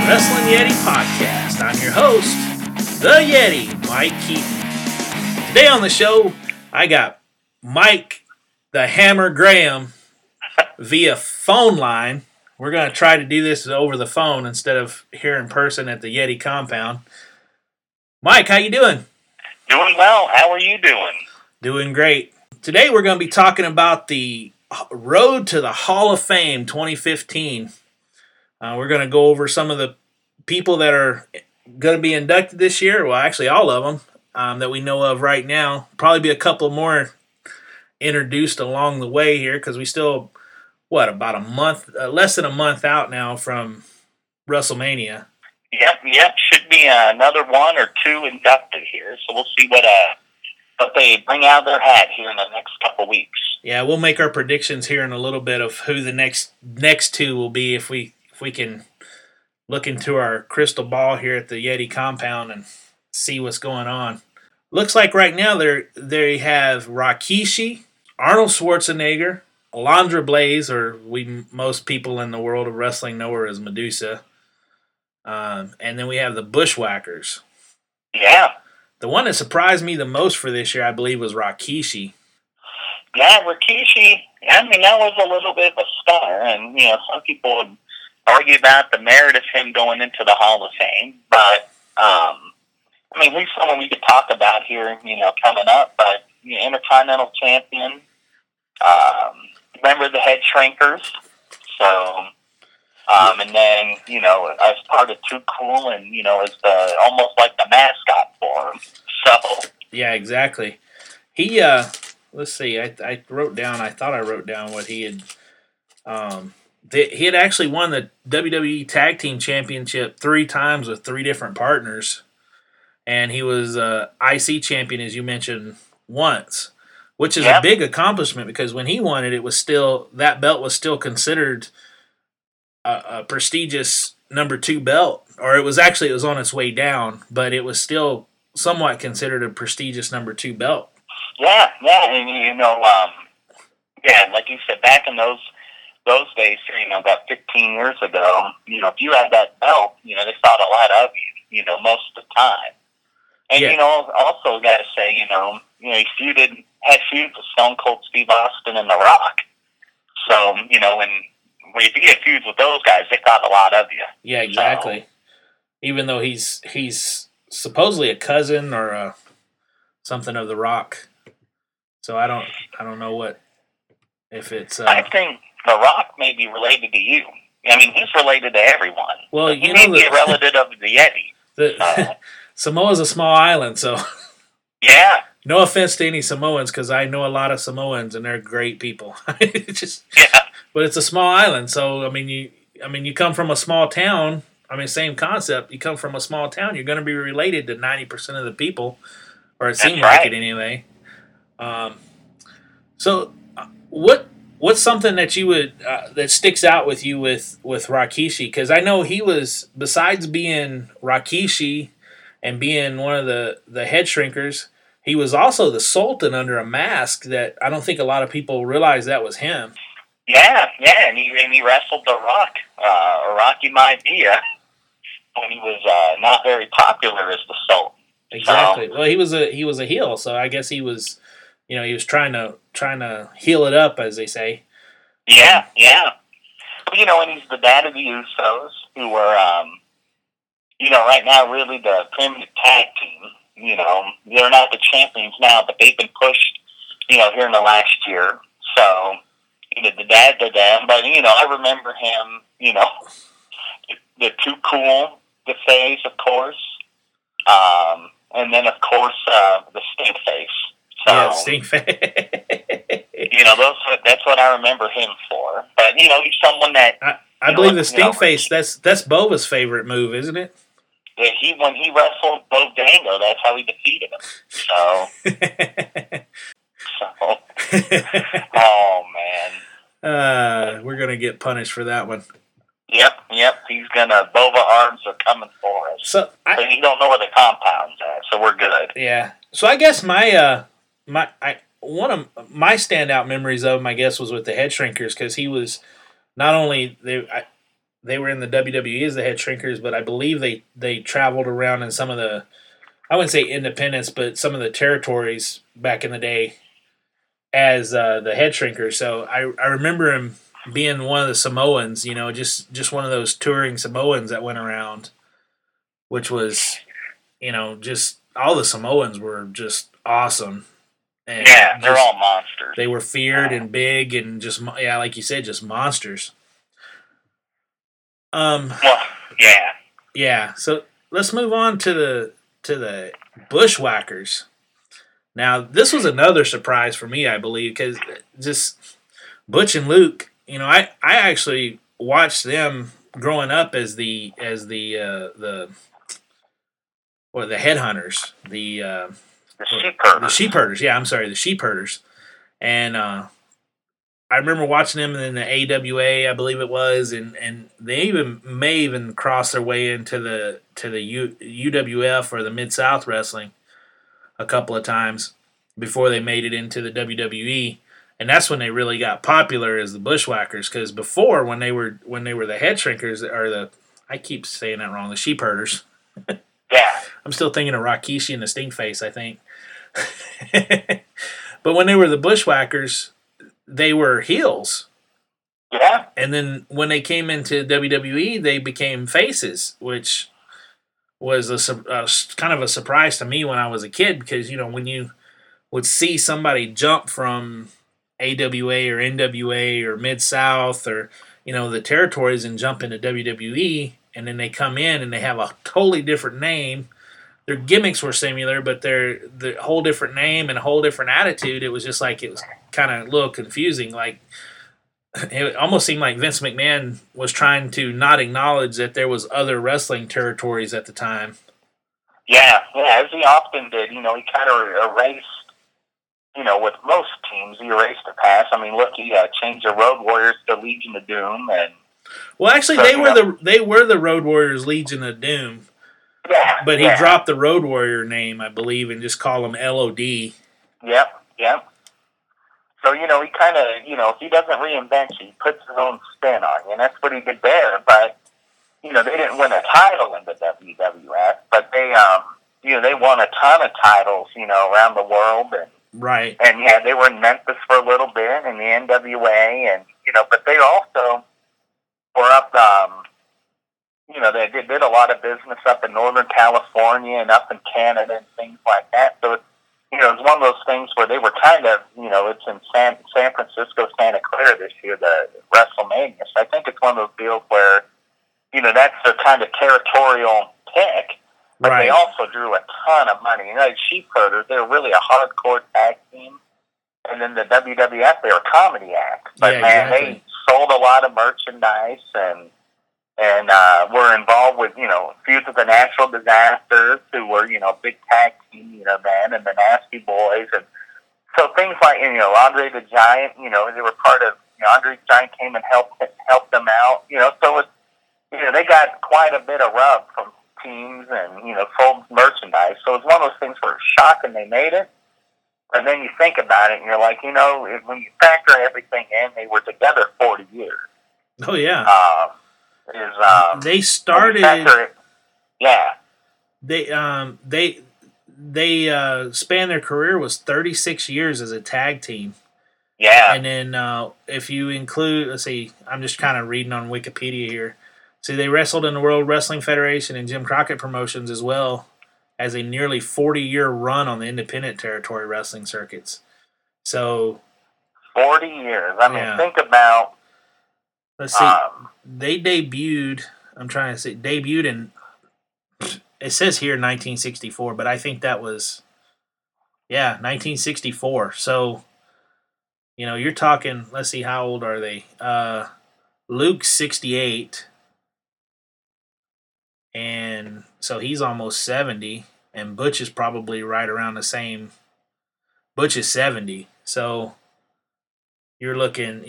Wrestling Yeti Podcast. I'm your host, the Yeti, Mike Keaton. Today on the show, I got Mike the Hammer Graham via phone line. We're going to try to do this over the phone instead of here in person at the Yeti compound. Mike, how you doing? Doing well. How are you doing? Doing great. Today we're going to be talking about the Road to the Hall of Fame 2015. We're going to go over some of the people that are going to be inducted this year. Well, actually all of them that we know of right now. Probably be a couple more introduced along the way here because we still, about a month, less than a month out now from WrestleMania. Yep. Should be another one or two inducted here. So we'll see what they bring out of their hat here in the next couple weeks. Yeah, we'll make our predictions here in a little bit of who the next two will be if we can look into our crystal ball here at the Yeti compound and see what's going on. Looks like right now they have Rikishi, Arnold Schwarzenegger, Alundra Blaze, or most people in the world of wrestling know her as Medusa, and then we have the Bushwhackers. Yeah. The one that surprised me the most for this year, I believe, was Rikishi. Yeah, Rikishi, that was a little bit of a stunner, and, some people would argue about the merit of him going into the Hall of Fame, but, he's someone we could talk about here, coming up, but, Intercontinental Champion, member of the Head Shrinkers, so, and then, as part of Too Cool and, as almost like the mascot for him, so. Yeah, exactly. He, let's see, I thought I wrote down what he had, he had actually won the WWE Tag Team Championship 3 times with 3 different partners. And he was IC champion, as you mentioned, once, which is a big accomplishment because when he won it, that belt was still considered a prestigious number 2 belt. Or it was on its way down, but it was still somewhat considered a prestigious number 2 belt. Yeah, and like you said, back in those days, about 15 years ago, if you had that belt, they thought a lot of you, most of the time. And, also got to say, he had feuds with Stone Cold Steve Austin and The Rock. So, if you get feuds with those guys, they thought a lot of you. Yeah, exactly. So, even though he's supposedly a cousin or something of The Rock. So I don't know if it's. I think The Rock may be related to you. He's related to everyone. Well, he may be a relative of the Yeti. Samoa's a small island, so. Yeah. No offense to any Samoans, because I know a lot of Samoans and they're great people. But it's a small island, so you come from a small town. Same concept. You come from a small town, you're going to be related to 90% of the people, or it seems like it anyway. So, what's something that you would that sticks out with you with Rikishi? Because I know he was, besides being Rikishi and being one of the Head Shrinkers, he was also the Sultan under a mask that I don't think a lot of people realize that was him. Yeah, and he wrestled The Rock, Rocky Maivia, when he was not very popular as the Sultan. Exactly. Well, he was a heel, so I guess he was, he was trying to heal it up, as they say. Yeah. And he's the dad of the Usos, who were, right now really the primitive tag team. They're not the champions now, but they've been pushed, here in the last year. So, the dad to them. But, I remember him, the Too Cool, the phase, of course. And then, of course, the Stink Face. So, yeah, Stink Face. That's what I remember him for. But, he's someone that... I believe the Stink Face, that's Bova's favorite move, isn't it? Yeah, when he wrestled Bo Dango, that's how he defeated him. So, oh, man. We're going to get punished for that one. Yep. He's gonna. Bova arms are coming for us. So you don't know where the compound's at, so we're good. Yeah. So I guess one of my standout memories of him, I guess, was with the Head Shrinkers because he was not only they were in the WWE as the Head Shrinkers, but I believe they traveled around in some of the, I wouldn't say independents, but some of the territories back in the day as the Head Shrinkers. So I remember him being one of the Samoans, just one of those touring Samoans that went around, which was, just all the Samoans were just awesome. And yeah, they're all monsters. They were feared and big and just, yeah, like you said, just monsters. Well, yeah. Yeah. So let's move on to the Bushwhackers. Now, this was another surprise for me, I believe, because just Butch and Luke. I actually watched them growing up as the headhunters, The sheep herders. the sheep herders. Yeah, I'm sorry, the sheep herders. And I remember watching them in the AWA, I believe it was, and they may even cross their way into the UWF or the Mid South Wrestling a couple of times before they made it into the WWE, and that's when they really got popular as the Bushwhackers. Because before, when they were the Head Shrinkers, or I keep saying that wrong, the Sheep Herders. Yeah, I'm still thinking of Rikishi and the Stinkface, I think. But when they were the Bushwhackers, they were heels. yeah, And then when they came into WWE, they became faces, which was kind of a surprise to me when I was a kid, because when you would see somebody jump from AWA or NWA or Mid South or the territories and jump into WWE, and then they come in and they have a totally different name. Their gimmicks were similar, but the whole different name and a whole different attitude. It was just like, it was kind of a little confusing. Like, it almost seemed like Vince McMahon was trying to not acknowledge that there was other wrestling territories at the time. yeah, as he often did. He kind of erased. With most teams, he erased the past. I mean, look, he changed the Road Warriors to Legion of Doom, and well, actually, they were the Road Warriors, Legion of Doom. Yeah, but he dropped the Road Warrior name, I believe, and just called them LOD. Yep. So, he kind of, if he doesn't reinvent you, he puts his own spin on you, and that's what he did there. But, they didn't win a title in the WWF, but they, they won a ton of titles, around the world. And, right. And, yeah, they were in Memphis for a little bit, in the NWA, and, but they also were up, they did a lot of business up in Northern California and up in Canada and things like that. So, it's one of those things where they were kind of, it's in San Francisco, Santa Clara this year, the WrestleMania. So I think it's one of those deals where, that's their kind of territorial pick, but right. They also drew a ton of money. Sheep Herders, they were really a hardcore tag team. And then the WWF, they were a comedy act. But, exactly. They sold a lot of merchandise and were involved with, Feuds of the Natural Disasters, who were, big tag team, then, and the Nasty Boys. And so things like, Andre the Giant, they were part of, Andre the Giant came and helped them out, so it's, they got quite a bit of rub from teams and, sold merchandise. So it's one of those things where it's shocking they made it. And then you think about it and you're like, when you factor everything in, they were together 40 years. Oh, yeah. They started. They spanned their career was 36 years as a tag team. Yeah. And then if you include, let's see, I'm just kind of reading on Wikipedia here. See, they wrestled in the World Wrestling Federation and Jim Crockett Promotions, as well as a nearly 40-year run on the independent territory wrestling circuits. So 40 years. I mean, think about. Let's see. They debuted. I'm trying to say debuted in. It says here 1964, but I think that was, 1964. So, you're talking. Let's see, how old are they? Luke's 68, and so he's almost 70, and Butch is probably right around the same. Butch is 70, so you're looking,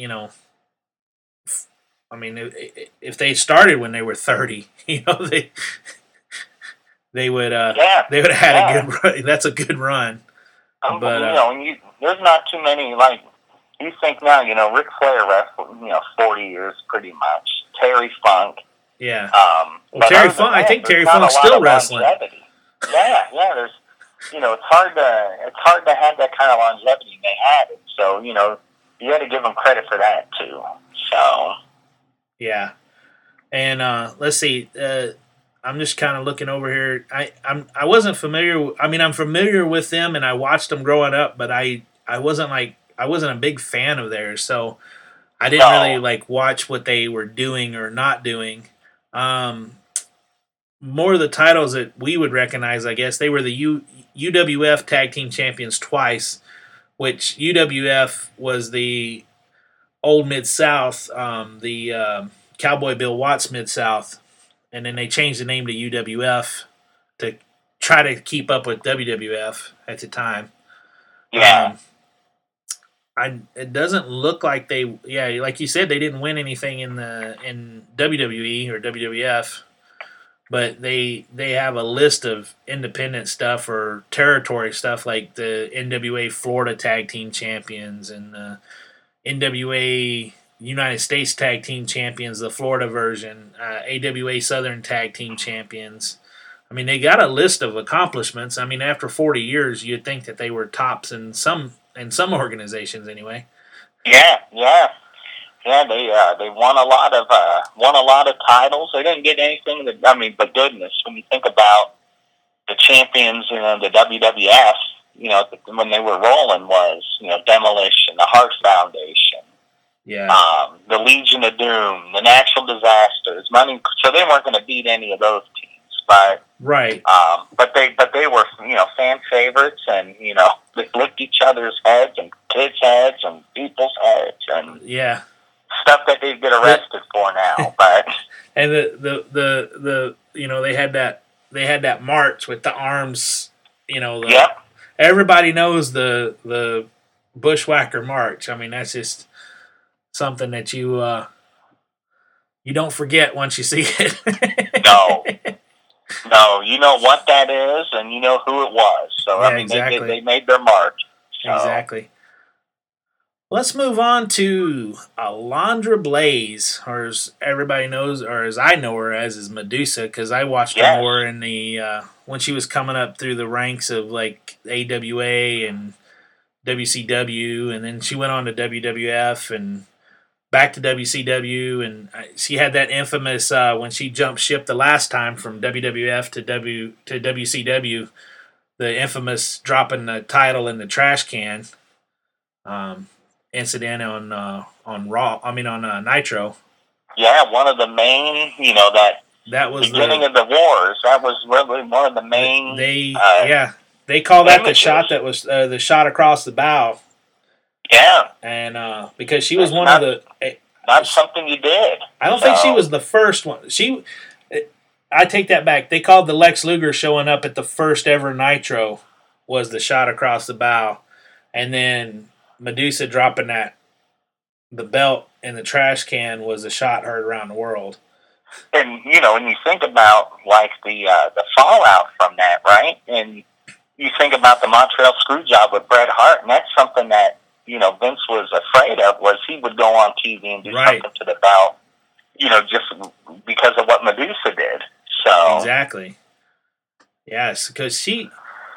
I mean, if they started when they were 30, they would they would have had a good run. That's a good run. But there's not too many, like, you think now, Ric Flair wrestled, 40 years pretty much. Terry Funk, Yeah. Well, But Terry other than Funk. I that, think there's Terry not a Funk's lot still of wrestling. longevity. Yeah. There's, it's hard to have that kind of longevity they had. And so, you got to give them credit for that too. So. Yeah. And let's see. I'm just kind of looking over here. I wasn't familiar. I mean, I'm familiar with them, and I watched them growing up, but I wasn't a big fan of theirs, so I didn't really No. like watch what they were doing or not doing. Um, More of the titles that we would recognize, I guess, they were the UWF Tag Team Champions twice, which UWF was the old Mid South, the Cowboy Bill Watts Mid South, and then they changed the name to UWF to try to keep up with WWF at the time. Yeah. It doesn't look like they, yeah, like you said, they didn't win anything in WWE or WWF, but they have a list of independent stuff or territory stuff like the NWA Florida Tag Team Champions and the NWA United States Tag Team Champions, the Florida version, AWA Southern Tag Team Champions. I mean, they got a list of accomplishments. I mean, after 40 years, you'd think that they were tops in some organizations anyway. Yeah. They won a lot of titles. They didn't get anything but goodness. When you think about the champions, the WWF, when they were rolling was Demolition, the Hart Foundation, the Legion of Doom, the Natural Disasters. So they weren't going to beat any of those teams, but right. But they were fan favorites, and they licked each other's heads and kids' heads and people's heads and stuff that they'd get arrested for now. But and the they had that march with the arms. Everybody knows the Bushwhacker March. I mean, that's just something that you don't forget once you see it. No, you know what that is, and you know who it was. So yeah, exactly. They made their mark. So. Exactly. Let's move on to Alundra Blaze, or as everybody knows, or as I know her as, is Medusa, because I watched her more in the when she was coming up through the ranks of like AWA and WCW, and then she went on to WWF and back to WCW, and she had that infamous when she jumped ship the last time from WWF to WCW, the infamous dropping the title in the trash can incident on Raw. I mean on Nitro. Yeah, one of the main, that was beginning of the wars. That was really one of the main. They call that the shot that was the shot across the bow. Yeah, and because she was one of the. Not something you did. I don't think she was the first one. I take that back. They called the Lex Luger showing up at the first ever Nitro was the shot across the bow, and then Medusa dropping the belt in the trash can was a shot heard around the world. And when you think about like the fallout from that, right? And you think about the Montreal Screwjob with Bret Hart, and that's something that Vince was afraid of, was he would go on TV and do something to the belt, just because of what Medusa did. So exactly, yes, because she,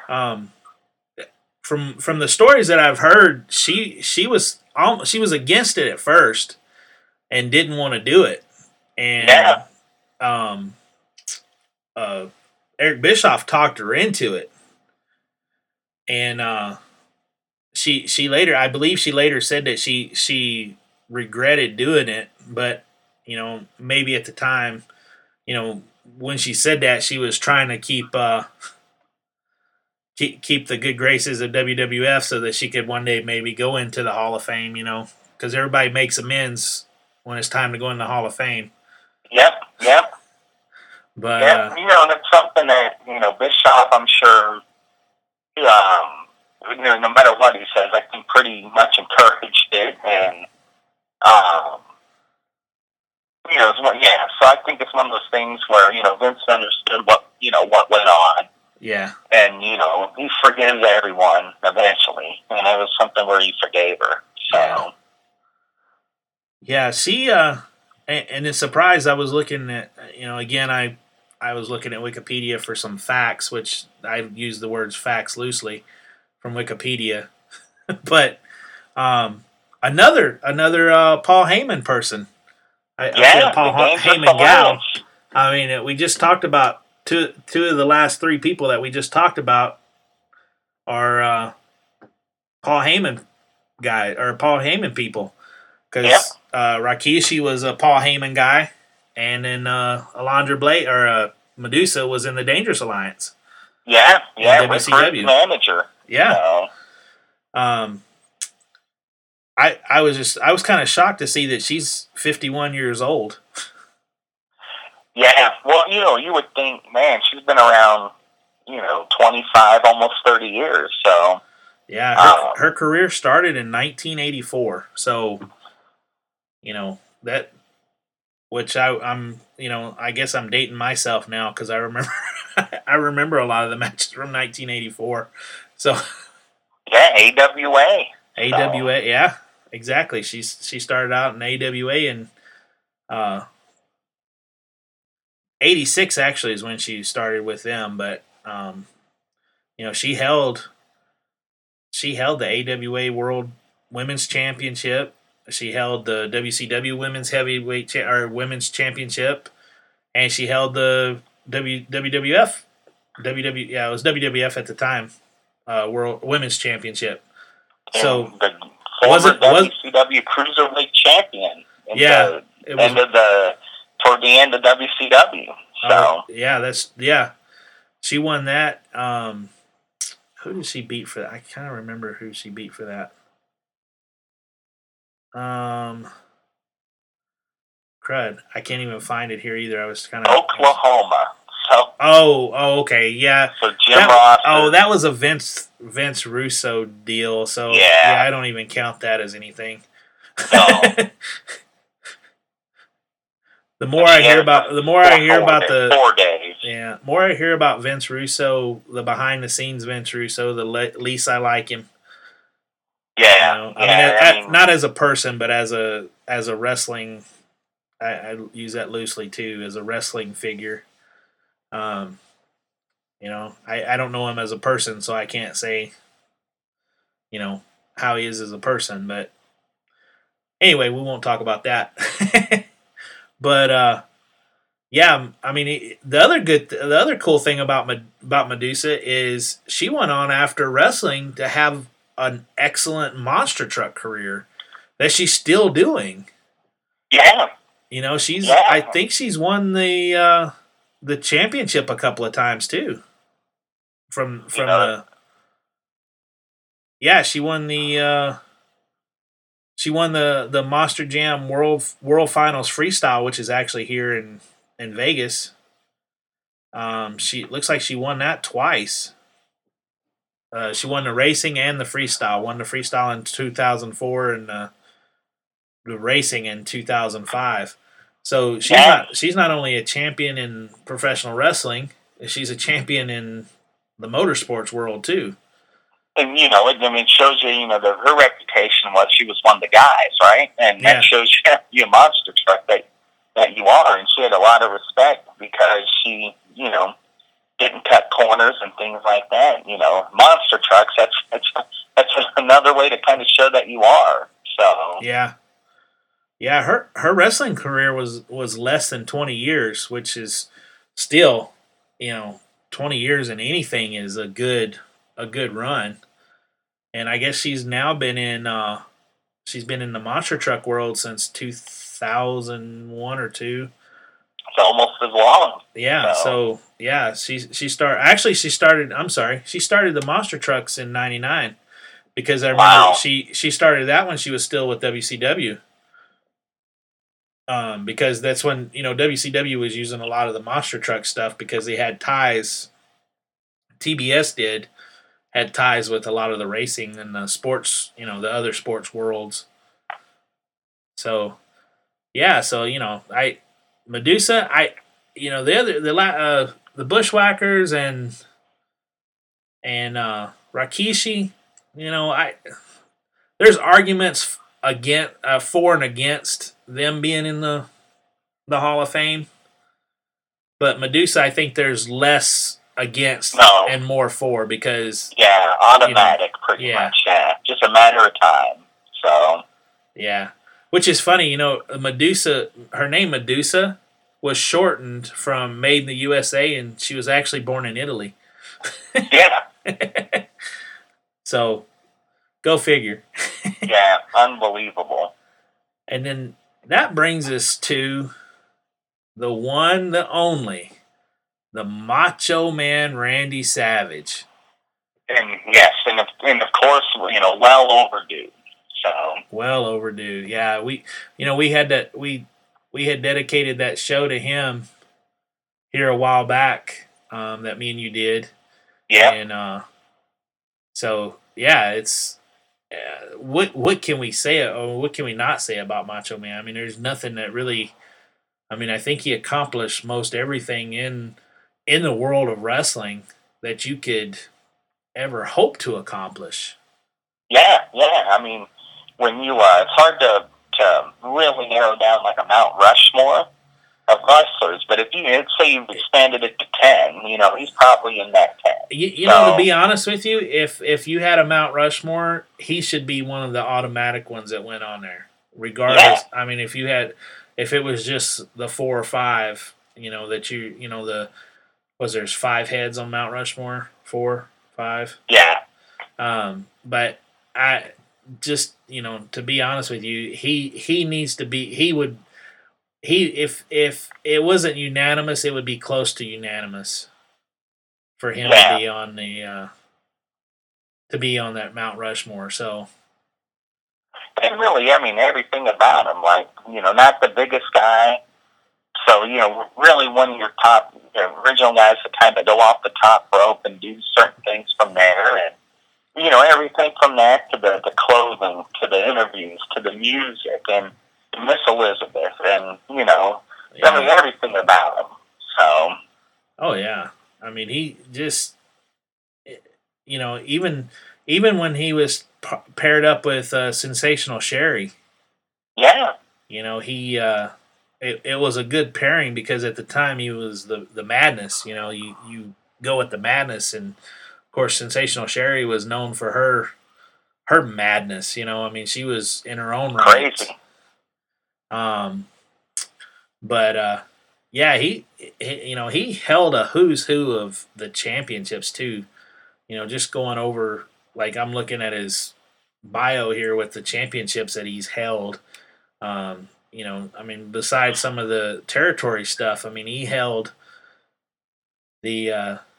from the stories that I've heard, she was against it at first and didn't want to do it, and Eric Bischoff talked her into it, and she later, I believe she later said that she regretted doing it, but maybe at the time, when she said that, she was trying to keep the good graces of WWF so that she could one day maybe go into the Hall of Fame, because everybody makes amends when it's time to go in the Hall of Fame. Yep. But and it's something that Bischoff, I'm sure, no matter what he says, I think pretty much encouraged it, and so I think it's one of those things where Vince understood what went on. Yeah. And he forgives everyone eventually, and it was something where he forgave her. So. Yeah, she and the surprise, I was looking at, again, I was looking at Wikipedia for some facts, which I use the words facts loosely from Wikipedia, but another Paul Heyman person. I see a Paul Heyman gal. I mean, we just talked about two of the last three people that we just talked about are Paul Heyman guy or Paul Heyman people, because Rikishi was a Paul Heyman guy, and then Alundra Blayze or Medusa was in the Dangerous Alliance. Yeah, WCW manager. Yeah. I was kind of shocked to see that she's 51 years old. Yeah, well, you would think, man, she's been around, 25, almost 30 years, so. Yeah, her career started in 1984, so, that, which I'm, I guess I'm dating myself now because I remember, I remember a lot of the matches from 1984, so. Yeah, AWA. AWA, yeah, exactly. She started out in AWA in 86 actually is when she started with them, but she held the AWA World Women's Championship. She held the WCW Women's Heavyweight or Women's Championship, and she held the WWF. It was WWF at the time, World Women's Championship. So the former WCW Cruiserweight Champion. Toward the end of WCW. So she won that. Who did she beat for that? I kind of remember who she beat for that. Crud, I can't even find it here either. I was kind of Oklahoma. So. Oh, okay, yeah. So Jim Ross. Oh, that was a Vince Russo deal. So yeah, I don't even count that as anything. No. The more I hear about the 4 days. Yeah, more I hear about Vince Russo, the behind the scenes Vince Russo, the least I like him. Yeah, I mean, not as a person, but as a wrestling. I use that loosely too, as a wrestling figure. I don't know him as a person, so I can't say, how he is as a person. But anyway, we won't talk about that. But yeah, I mean, the other cool thing about Medusa is she went on after wrestling to have an excellent monster truck career that she's still doing. Yeah. I think she's won the championship a couple of times too. She won the Monster Jam World Finals Freestyle, which is actually here in Vegas. She looks like she won that twice. She won the racing and the freestyle. Won the freestyle in 2004 and the racing in 2005. So she's not only a champion in professional wrestling, she's a champion in the motorsports world too. And it shows you, her reputation was she was one of the guys, right? And that shows you a monster truck that you are, and she had a lot of respect because she, didn't cut corners and things like that. Monster trucks. That's another way to kind of show that you are. So yeah. Her wrestling career was less than 20 years, which is still, 20 years in anything is a good run. And I guess she's now been in the monster truck world since 2001 or 2. It's almost as long. Yeah, so yeah, she started the monster trucks in '99 because I remember she started that when she was still with WCW. Because that's when WCW was using a lot of the monster truck stuff because they had ties. TBS had ties with a lot of the racing and the sports, the other sports worlds. So, yeah, Medusa, the Bushwhackers and Rikishi, there's arguments for and against them being in the the Hall of Fame. But Medusa, I think there's less against and more for because automatic, pretty much. Yeah, just a matter of time. So yeah, which is funny, Medusa. Her name Medusa was shortened from Made in the USA, and she was actually born in Italy. Yeah. So, go figure. Yeah, unbelievable. And then that brings us to the one, the only, the Macho Man Randy Savage. And yes, and of course, well overdue. So well overdue. Yeah, we had dedicated that show to him here a while back. That me and you did. Yeah. And so yeah, it's what can we say or what can we not say about Macho Man? I mean, there's nothing that really. I mean, I think he accomplished most everything in the world of wrestling that you could ever hope to accomplish. Yeah. I mean, when you it's hard to really narrow down like a Mount Rushmore of wrestlers, but if you say you've expanded it to 10, he's probably in that 10. To be honest with you, if you had a Mount Rushmore, he should be one of the automatic ones that went on there. Regardless, yeah. I mean, if it was just the 4 or 5, there's 5 heads on Mount Rushmore, 4, 5. Yeah. But I just, to be honest with you, he needs to be. If it wasn't unanimous, it would be close to unanimous for him to be on that Mount Rushmore. So. And really, I mean, everything about him, like, not the biggest guy. So, really one of your top original guys to kind of go off the top rope and do certain things from there. And, everything from that to the clothing, to the interviews, to the music, and Miss Elizabeth, and, everything about him. So. Oh, yeah. I mean, he just, even when he was paired up with Sensational Sherry. Yeah. He it was a good pairing because at the time he was the Madness. You go with the Madness, and of course Sensational Sherry was known for her madness. I mean, she was in her own right. Crazy. But yeah, he held a who's who of the championships too. Just going over, like, I'm looking at his bio here with the championships that he's held. I mean, besides some of the territory stuff, I mean, he held the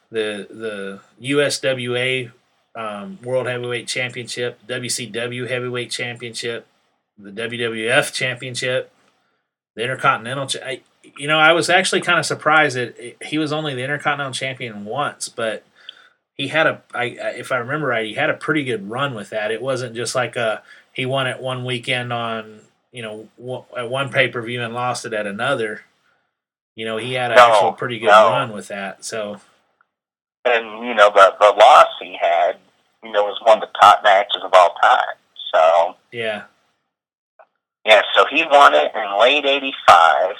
USWA World Heavyweight Championship, WCW Heavyweight Championship, the WWF Championship, the Intercontinental. I was actually kind of surprised that he was only the Intercontinental Champion once, but he had if I remember right, he had a pretty good run with that. It wasn't just like he won it one weekend on, at one pay-per-view and lost it at another. He had an actual pretty good run with that. So, and the loss he had, was one of the top matches of all time. So yeah. So he won it in late '85.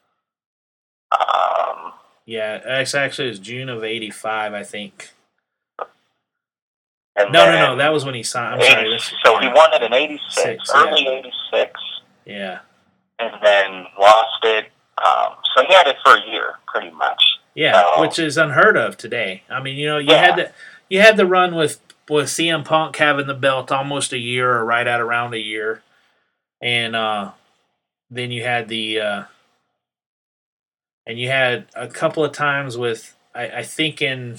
Yeah, actually it was June of '85, I think. No, that was when he signed. I'm sorry. So he won it in '86, early '86. Yeah. And then lost it. So he had it for a year, pretty much. Yeah, which is unheard of today. I mean, you had the run with CM Punk having the belt almost a year or right at around a year, and then you had and you had a couple of times with I think in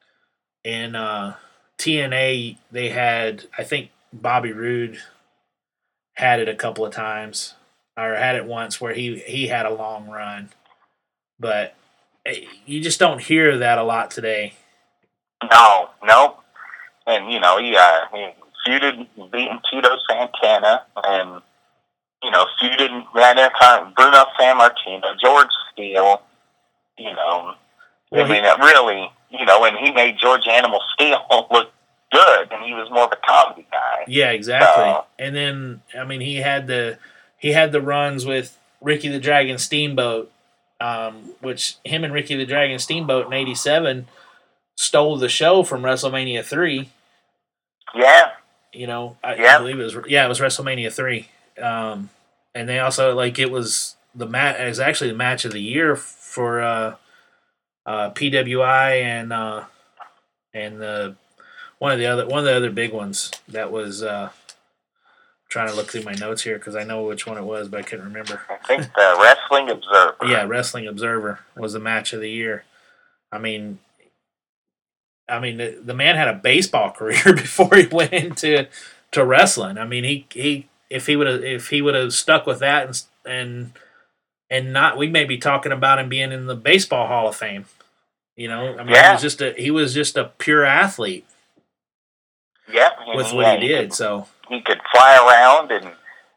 TNA they had, I think Bobby Roode had it a couple of times, or had it once where he had a long run, but you just don't hear that a lot today. No, and he feuded, beating Tito Santana, and feuded Bruno Sammartino, George Steele. I mean, it really, and he made George Animal Steele look good, and he was more of a comedy guy. Yeah, exactly. So, and then, I mean, he had the runs with Ricky the Dragon Steamboat, which him and Ricky the Dragon Steamboat in '87 stole the show from WrestleMania 3. Yeah. I believe it was WrestleMania 3. And they also it was it was actually the match of the year for PWI and the one of the other big ones that was trying to look through my notes here because I know which one it was, but I couldn't remember. I think the Wrestling Observer. Yeah, Wrestling Observer was the match of the year. I mean, the man had a baseball career before he went into wrestling. I mean, he if he would have stuck with that and not, we may be talking about him being in the Baseball Hall of Fame. He was just a pure athlete. Yeah, with what he did. So he could fly around, and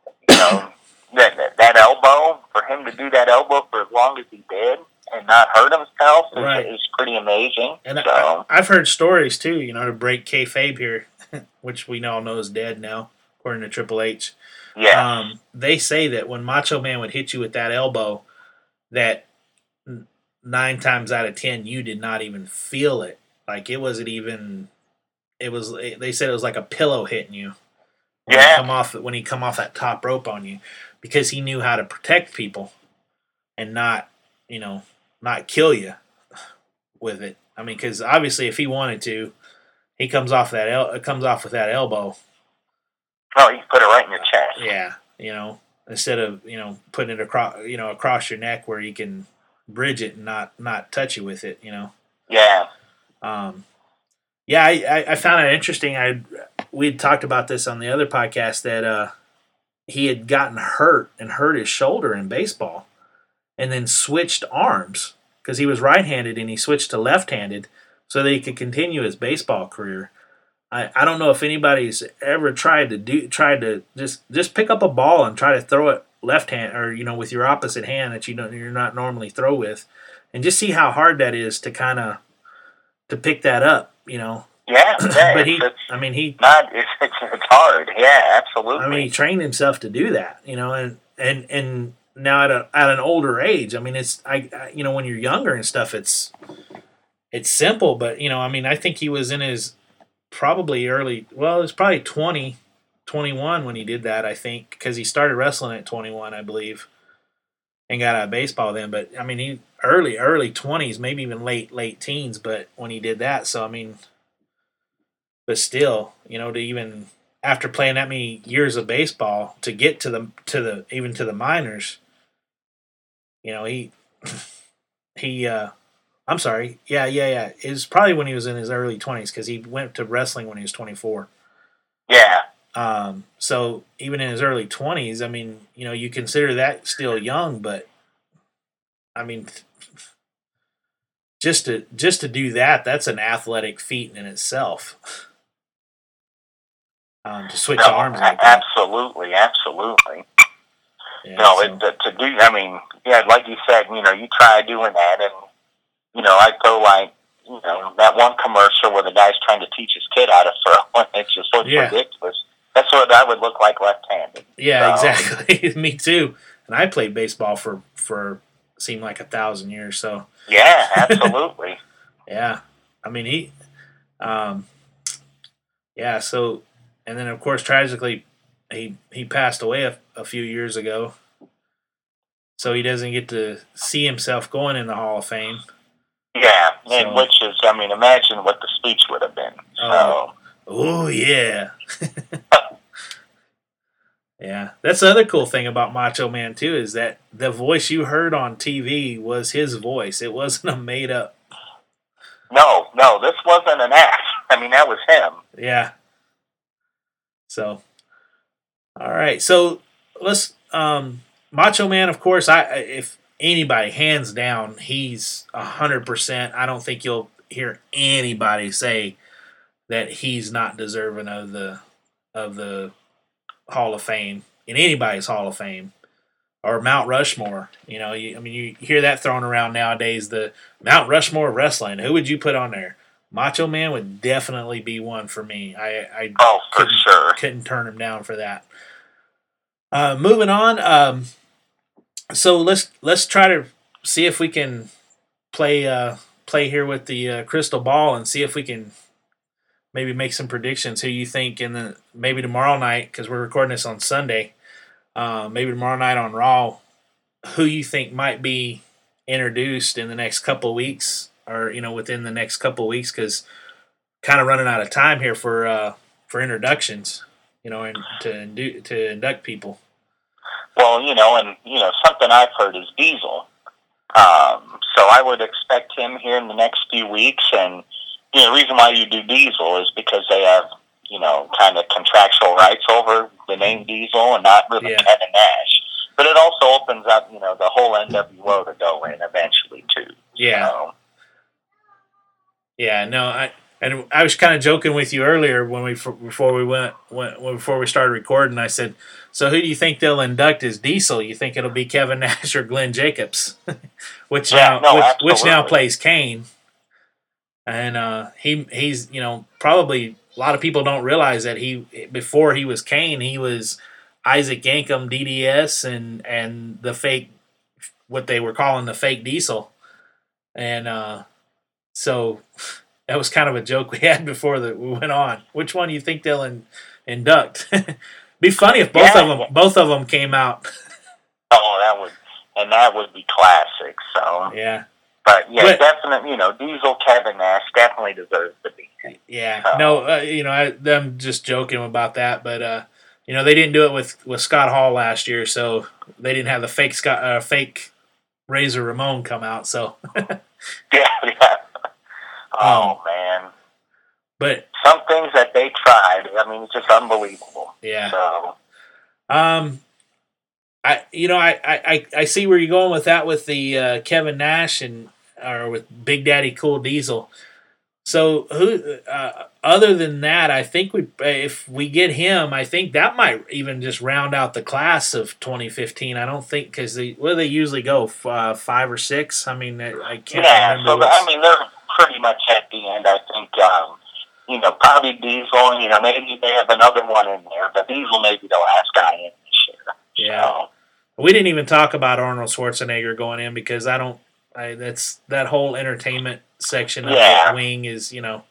that elbow, for him to do that elbow for as long as he did and not hurt himself is pretty amazing. And I've heard stories too, to break kayfabe here, which we all know is dead now, according to Triple H. Yeah. They say that when Macho Man would hit you with that elbow, that 9 times out of 10 you did not even feel it. Like it wasn't even. It was. They said it was like a pillow hitting you. When he come off that top rope on you, because he knew how to protect people, and not kill you with it. I mean, because obviously if he wanted to, he comes off with that elbow. Oh, he put it right in your chest. Yeah, instead of putting it across your neck where he can bridge it and not touch you with it. Yeah. Yeah, I found it interesting. We had talked about this on the other podcast that he had gotten hurt and hurt his shoulder in baseball, and then switched arms because he was right-handed and he switched to left-handed so that he could continue his baseball career. I don't know if anybody's ever tried to just pick up a ball and try to throw it left hand or with your opposite hand that you're not normally throw with, and just see how hard that is to kind of to pick that up. Yeah, but it's hard. Yeah, absolutely. I mean, he trained himself to do that, and now at an older age. I mean, it's when you're younger and stuff, it's simple, but I think he was in his probably early. Well, it was probably 20, 21 when he did that. I think because he started wrestling at 21, I believe, and got out of baseball then. But I mean, he early 20s, maybe even late teens. But when he did that, so I mean. But still, to even after playing that many years of baseball to get to the minors, he I'm sorry, yeah. It was probably when he was in his early 20s because he went to wrestling when he was 24. Yeah. So even in his early 20s, I mean, you consider that still young, but I mean, just to do that's an athletic feat in itself. To switch arms like that. Absolutely. Yeah, to do, I mean, yeah, like you said, you try doing that, and, I go like, that one commercial where the guy's trying to teach his kid how to throw, and it just looks ridiculous. That's what I would look like left-handed. Yeah, exactly. Me too. And I played baseball for seemed like 1,000 years, so. Yeah, absolutely. Yeah. I mean, so, and then of course tragically he passed away a few years ago, so he doesn't get to see himself going in the Hall of Fame. Yeah, and which is, I mean, imagine what the speech would have been. Oh yeah. Yeah, that's the other cool thing about Macho Man too, is that the voice you heard on TV was his voice. It wasn't a made up. No, this wasn't an act. I mean, that was him. Yeah. So, all right. So let's Macho Man. Of course, if anybody, hands down, he's 100%. I don't think you'll hear anybody say that he's not deserving of the Hall of Fame, in anybody's Hall of Fame, or Mount Rushmore. You hear that thrown around nowadays. The Mount Rushmore of wrestling. Who would you put on there? Macho Man would definitely be one for me. I for sure couldn't turn him down for that. Moving on, So let's try to see if we can play here with the crystal ball and see if we can maybe make some predictions. Who you think in the maybe tomorrow night, because we're recording this on Sunday. Maybe tomorrow night on Raw. Who you think might be introduced in the next couple of weeks, or within the next couple of weeks, because kind of running out of time here for introductions, and to induct people. Well, something I've heard is Diesel. So I would expect him here in the next few weeks. And the reason why you do Diesel is because they have, kind of contractual rights over the name Diesel and not really Kevin Nash. But it also opens up, the whole NWO to go in eventually too. Yeah. So. Yeah. No, I was kind of joking with you earlier before we started recording. I said, so who do you think they'll induct as Diesel? You think it'll be Kevin Nash or Glenn Jacobs, which now plays Kane, and he's probably a lot of people don't realize that before he was Kane, he was Isaac Yankem DDS and the fake, what they were calling the fake Diesel, and so. That was kind of a joke we had before we went on. Which one do you think they'll induct? Be funny if both of them came out. Oh, that would be classic. So yeah, but definitely, Diesel, Kevin Nash definitely deserves to be. Yeah, no, I'm just joking about that, but they didn't do it with Scott Hall last year, so they didn't have the fake Razor Ramon come out. So yeah. Oh man! But some things that they tried, I mean, it's just unbelievable. Yeah. So, I see where you're going with that with the Kevin Nash or with Big Daddy Cool Diesel. So who other than that, I think if we get him, I think that might even just round out the class of 2015. I don't think because they usually go 5 or 6. I mean, I can't remember. Yeah, so they're pretty much at the end. I think probably Diesel. Maybe they have another one in there, but Diesel may be the last guy in this year. Yeah, so. We didn't even talk about Arnold Schwarzenegger going in because that's that whole entertainment section of the wing is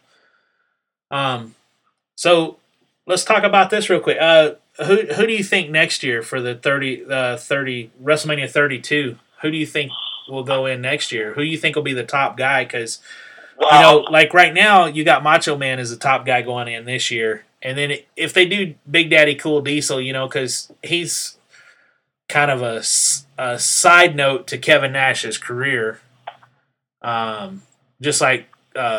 So let's talk about this real quick. Who do you think next year for the 30 WrestleMania 32? Who do you think will go in next year? Who do you think will be the top guy? Because like right now, you got Macho Man as the top guy going in this year, and then if they do Big Daddy Cool Diesel, because he's kind of a side note to Kevin Nash's career, just like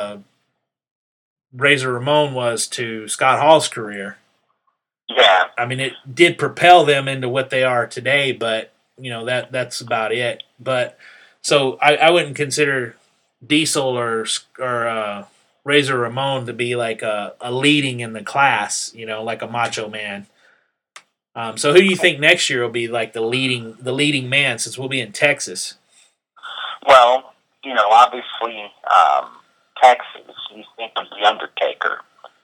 Razor Ramon was to Scott Hall's career. Yeah. I mean, it did propel them into what they are today, but that's about it. But so I wouldn't consider Diesel or Razor Ramon to be like a leading in the class, like a Macho Man. So who do you think next year will be like the leading man, since we'll be in Texas? Well, obviously, Texas, you think of The Undertaker.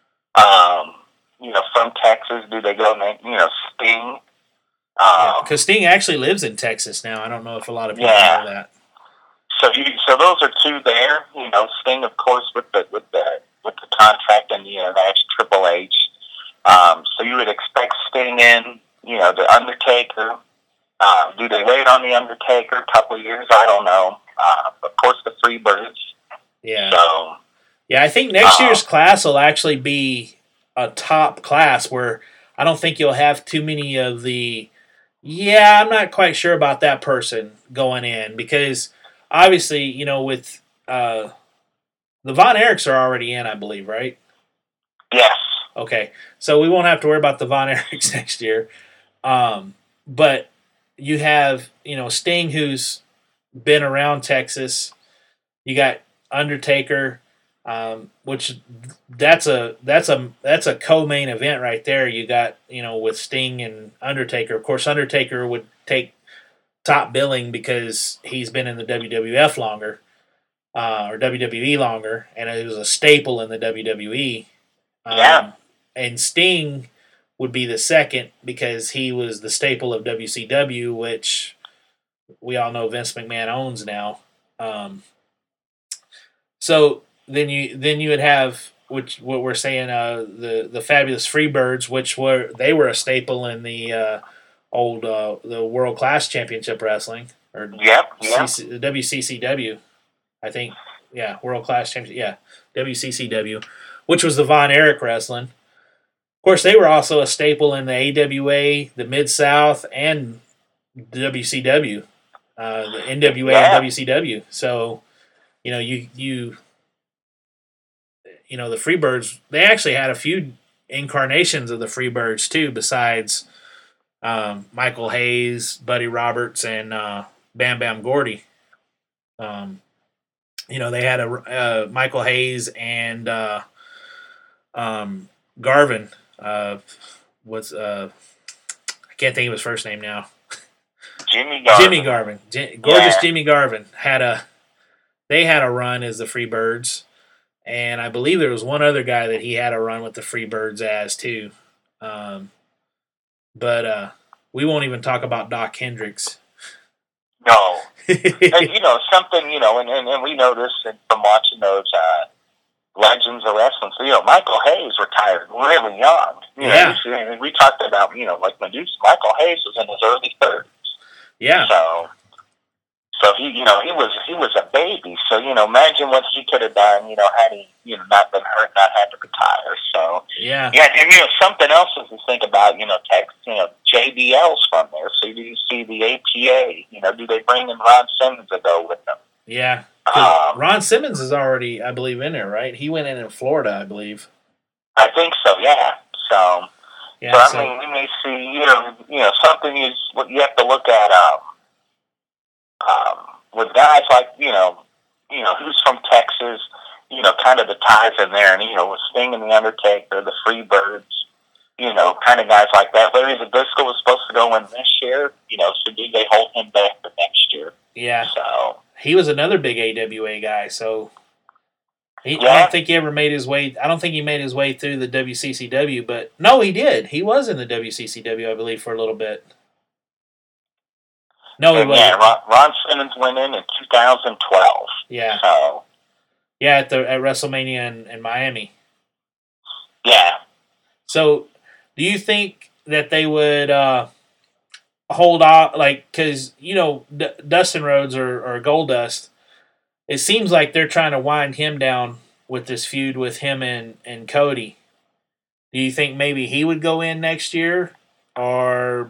From Texas, do they go, Sting? Because Sting actually lives in Texas now. I don't know if a lot of people know that. So those are two there. Sting, of course, with the contract and that's Triple H. So you would expect Sting in. The Undertaker. Do they wait on the Undertaker a couple of years? I don't know. Of course, the Freebirds. Yeah. So. Yeah, I think next year's class will actually be a top class where I don't think you'll have too many of the. Yeah, I'm not quite sure about that person going in because obviously, with the Von Erichs are already in, I believe, right? Yes. Okay, so we won't have to worry about the Von Erichs next year. But you have, Sting, who's been around Texas. You got Undertaker, which that's a co-main event right there. You got, with Sting and Undertaker. Of course, Undertaker would take top billing because he's been in the WWF longer, or WWE longer, and it was a staple in the WWE. And Sting would be the second because he was the staple of WCW, which we all know Vince McMahon owns now. So then you would have what we're saying the fabulous Freebirds, which they were a staple in the old the World Class Championship Wrestling or the WCCW, I think. Yeah, World Class Championship. Yeah, WCCW, which was the Von Erich Wrestling. Of course, they were also a staple in the AWA, the Mid South, and the WCW, the NWA and WCW. So the Freebirds, they actually had a few incarnations of the Freebirds too, besides Michael Hayes, Buddy Roberts, and Bam Bam Gordy. They had a Michael Hayes and Garvin. Was I can't think of his first name now. Jimmy Garvin. Gorgeous Jimmy Garvin they had a run as the Freebirds. And I believe there was one other guy that he had a run with the Freebirds as too. But we won't even talk about Doc Hendricks. No. And, something, and we know this from watching those Legends of Wrestling. So, Michael Hayes retired really young. We talked about, like Medusa. Michael Hayes was in his early 30s. Yeah. So he was a baby. So imagine what he could have done. Had he not been hurt, not had to retire. So yeah, and something else is to think about. JBL's from there. So do you see the APA? Do they bring in Ron Simmons to go with them? Yeah, Ron Simmons is already, I believe, in there, right? He went in Florida, I believe. I think so. Yeah. So I mean, we may see. Something you have to look at. With guys like, who's from Texas, kind of the ties in there, and, with Sting and The Undertaker, the Freebirds, kind of guys like that. Larry Zbyszko was supposed to go in this year, so did they hold him back for next year? Yeah. So he was another big AWA guy, so I don't think he ever made his way. I don't think he made his way through the WCCW, but no, he did. He was in the WCCW, I believe, for a little bit. No, he wasn't. Yeah, Ron Simmons went in 2012. Yeah. So. Yeah, at WrestleMania in Miami. Yeah. So, do you think that they would hold off, because Dustin Rhodes or Goldust? It seems like they're trying to wind him down with this feud with him and Cody. Do you think maybe he would go in next year, or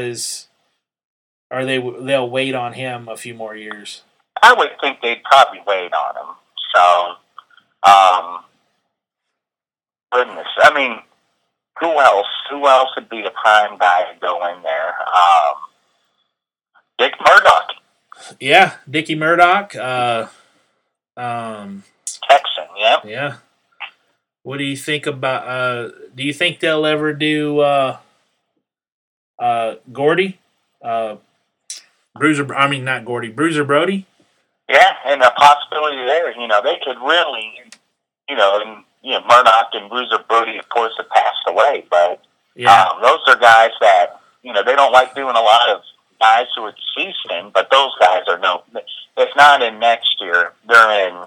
they'll wait on him a few more years? I would think they'd probably wait on him. So, goodness, I mean, who else? Who else would be the prime guy to go in there? Dick Murdoch. Yeah, Dickie Murdoch. Texan. Yep. Yeah. What do you think about? Do you think they'll ever do Gordy? Bruiser. I mean, not Gordy. Bruiser Brody. Yeah, and a possibility there. They could really, Murdoch and Bruiser Brody, of course, have passed away, but those are guys that they don't like doing a lot of guys who are deceased in, but those guys are if not in next year, they're in,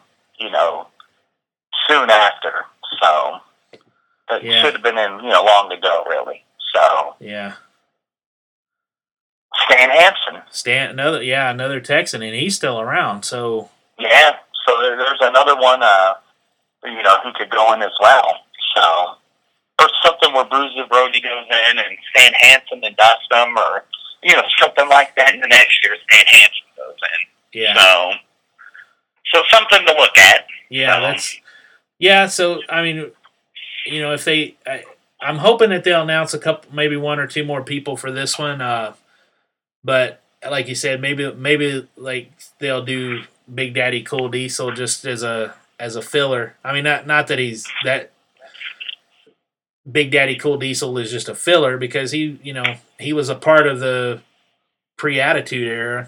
soon after. So it should have been in, long ago, really. So yeah. Stan Hansen. Another Texan, and he's still around. So yeah, so there's another one, who could go in as well. So or something where Bruiser Brody goes in and Stan Hansen and dust them, or something like that. In the next year, Stan Hansen goes in. Yeah. So something to look at. Yeah, So I mean, if they, I'm hoping that they'll announce a couple, maybe one or two more people for this one. But like you said, maybe like they'll do Big Daddy Cool Diesel just as a filler. I mean, not that he's that. Big Daddy Cool Diesel is just a filler because he was a part of the pre-Attitude Era.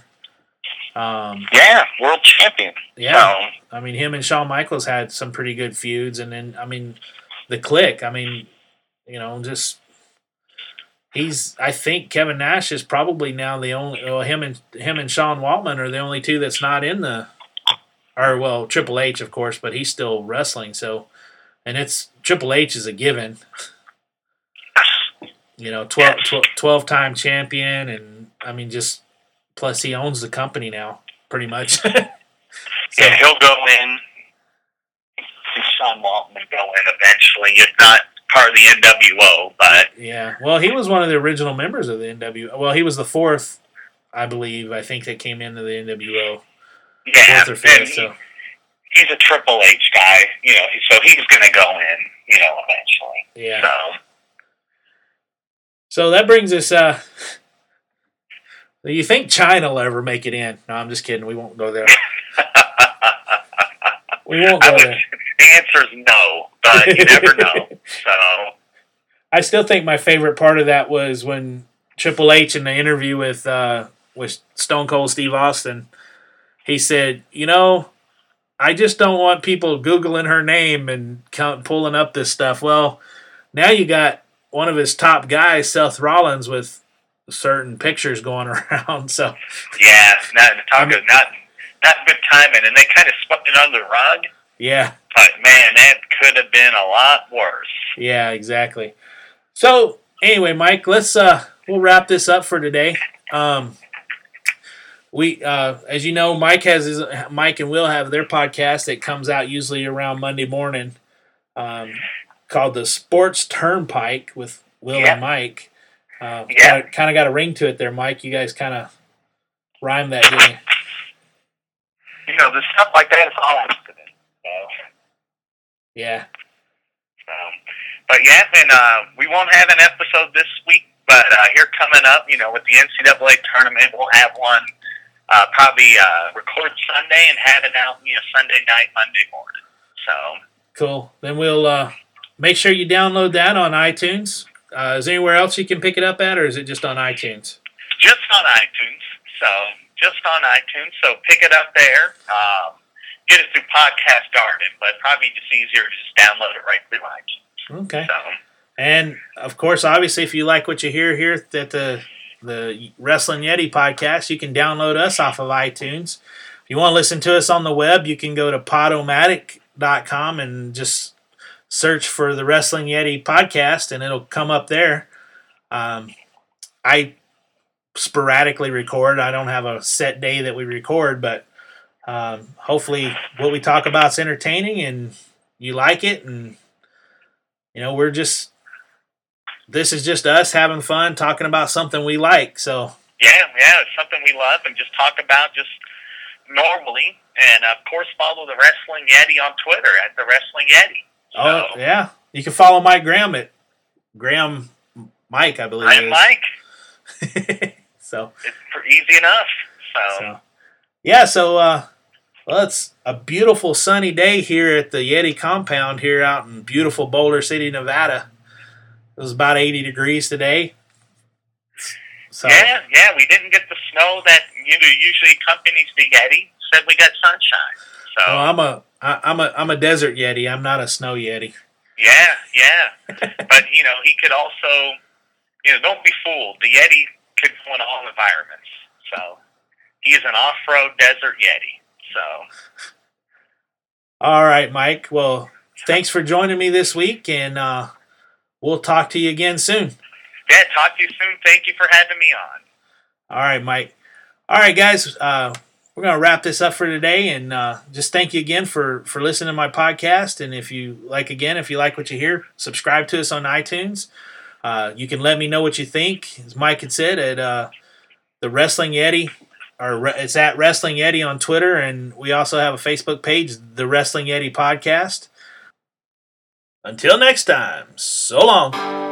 World champion. Yeah, so. I mean, him and Shawn Michaels had some pretty good feuds, and then the Click. I mean, just I think Kevin Nash is probably now the only. Well, him and Sean Waltman are the only two that's not in the. Or well, Triple H of course, but he's still wrestling. So, and it's Triple H is a given. 12-time champion, and I mean, just plus he owns the company now, pretty much. So, yeah, he'll go in. Sean Waltman go in eventually, if not part of the NWO. But yeah, well, he was one of the original members of the NWO. Well, he was the fourth, I believe. I think that came into the NWO. Yeah, fourth or fifth. So he's a Triple H guy, so he's going to go in, eventually. Yeah. So that brings us. Do you think China will ever make it in? No, I'm just kidding. We won't go there. We won't go there. The answer is no, but you never know. So I still think my favorite part of that was when Triple H in the interview with Stone Cold Steve Austin, he said, I just don't want people Googling her name and pulling up this stuff. Well, now you got one of his top guys, Seth Rollins, with certain pictures going around. So yeah, not good timing, and they kind of swept it under the rug. Yeah. But man, that could have been a lot worse. Yeah, exactly. So anyway, Mike, let's we'll wrap this up for today. We as you know, Mike and Will have their podcast that comes out usually around Monday morning, called the Sports Turnpike with Will and Mike. Kind of got a ring to it there, Mike. You guys kind of rhymed that, didn't you? The stuff like that is all accident. So. Yeah. But yeah, and we won't have an episode this week, but here coming up, with the NCAA tournament, we'll have one probably record Sunday and have it out, Sunday night, Monday morning. So cool. Then we'll make sure you download that on iTunes. Is there anywhere else you can pick it up at, or is it just on iTunes? Just on iTunes. So pick it up there. Get it through Podcast Garden, but probably just easier to just download it right through iTunes. Okay. So. And of course, obviously, if you like what you hear here at the Wrestling Yeti podcast, you can download us off of iTunes. If you want to listen to us on the web, you can go to Podomatic.com and just search for the Wrestling Yeti podcast, and it'll come up there. I sporadically record. I don't have a set day that we record, but hopefully what we talk about is entertaining and you like it. And, this is just us having fun talking about something we like. So yeah, it's something we love and just talk about just normally. And of course, follow the Wrestling Yeti on Twitter at the Wrestling Yeti. So, oh yeah, you can follow Mike Graham at Graham Mike, I believe. I'm Mike. So it's easy enough. So yeah, well, it's a beautiful sunny day here at the Yeti compound here out in beautiful Boulder City, Nevada. It was about 80 degrees today. So yeah, we didn't get the snow that usually accompanies the Yeti. Said we got sunshine. So well, I'm a desert Yeti. I'm not a snow Yeti. Yeah. But he could also, don't be fooled. The Yeti could go in all environments. So he is an off-road desert Yeti. So all right, Mike. Well, thanks for joining me this week, and we'll talk to you again soon. Yeah, talk to you soon. Thank you for having me on. All right, Mike. All right, guys. We're going to wrap this up for today, and just thank you again for listening to my podcast. And if you like what you hear, subscribe to us on iTunes. You can let me know what you think, as Mike had said, at the Wrestling Yeti, or it's at Wrestling Yeti on Twitter, and we also have a Facebook page, the Wrestling Yeti Podcast. Until next time, so long.